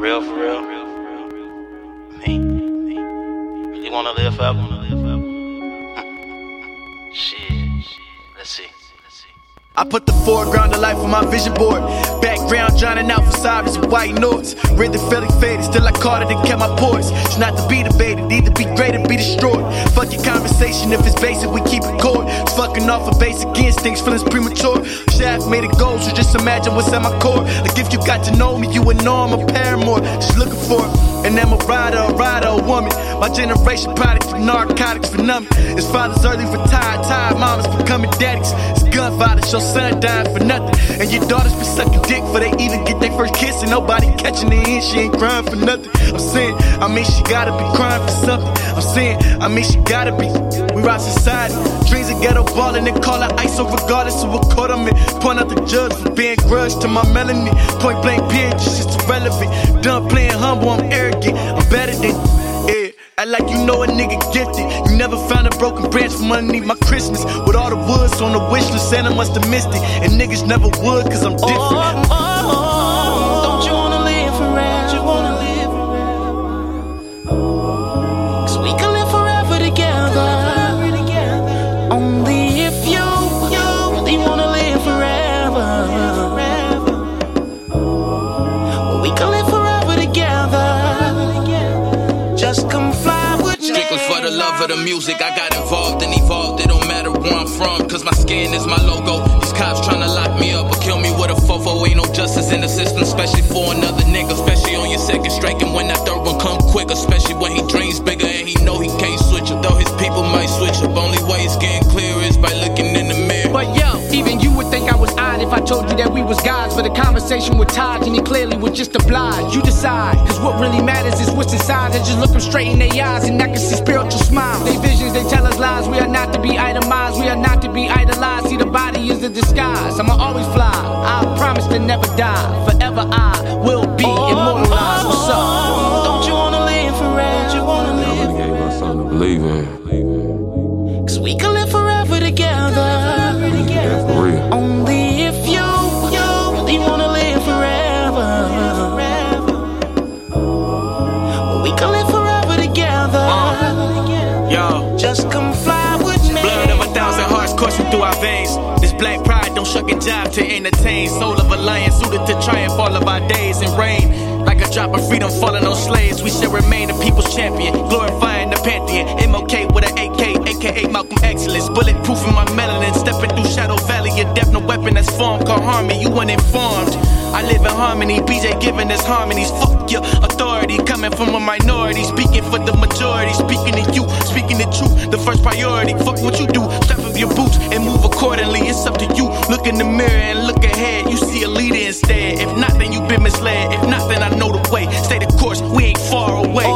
real, for real. Me. You wanna live forever? Shit. Let's see. I put the foreground of life on my vision board. Background drowning out for sirens and white noise. Rhythm fairly faded, still I caught it and kept my poise. It's not to be debated, either be great or be destroyed. Fuck your conversation, if it's basic, we keep it core. It's fucking off of basic instincts, feelings premature. Shaft made it go, so just imagine what's at my core. Like if you got to know me, you would know I'm a paramour. Just looking for it. And I'm a rider, a woman. My generation product for narcotics, for numbing. His father's early retired, tired mamas becoming daddies. It's gun violence, your son dying for nothing. And your daughters be sucking dick before they even get their first kiss. And nobody catching her in, she ain't crying for nothing. I'm saying, she gotta be crying for something. I'm saying, she gotta be. We rock society, dreams of ghetto ballin' and call her ISO regardless of what court I'm in. Point out the judge for being grudged to my melanin. Point blank period, just irrelevant. Done playing humble, I'm arrogant. I'm better than act like you know a nigga gifted. You never found a broken branch from underneath my Christmas. With all the woods on the wish list, Santa must have missed it. And niggas never would, cause I'm different. Don't you wanna live forever? You wanna live forever? Cause we can live forever together. Only if you really wanna live forever. We can live forever together. Just come fly with me. Strictly for the love of the music, I got involved and evolved. It don't matter where I'm from, cause my skin is my logo. These cops tryna lock me up or kill me with a fofo. Ain't no justice in the system, especially for another nigga. Especially on your second strike, and when that third one come quick. Especially when he dreams bigger and he know he can't switch up. Though his people might switch up, only way it's getting clear is by looking in the mirror. But yo, even you would think I was odd if I told you that we was gods. But the conversation with Taj and he clearly was just obliged. You decide, cause what really matters is what's inside. I just look them straight in their eyes and I can see spiritual smiles. They visions, they tell us lies. We are not to be itemized, we are not to be idolized. See, the body is the disguise. I'ma always fly, I promise to never die. Forever I will be immortalized. What's up? Don't you wanna live forever? You wanna live? I really gave us something to believe in. Cause we can live forever together. Yeah, for real. Only if you really wanna live forever. We can live forever together. Yo, just come fly with me. Blood of 1,000 hearts coursing through our veins. This black pride don't shuck a job to entertain. Soul of a lion suited to triumph all of our days in rain. Like a drop of freedom falling on slaves, we shall remain the people's champion, glorifying the pantheon. MLK with an AK, aka Malcolm Excellence. Bulletproof in my melanin, stepping through Shadow Valley. A death, no weapon that's formed, called harmony. You uninformed. I live in harmony, BJ giving us harmonies. Fuck your authority, coming from a minority. Speaking for the majority, speaking to you, speaking the truth. The first priority, fuck what you do. Strap up your boots and move accordingly. It's up to you. Look in the mirror and look ahead. You see a leader instead. If not, then you've been misled. If not, then I know the way. Stay the course, we ain't far away.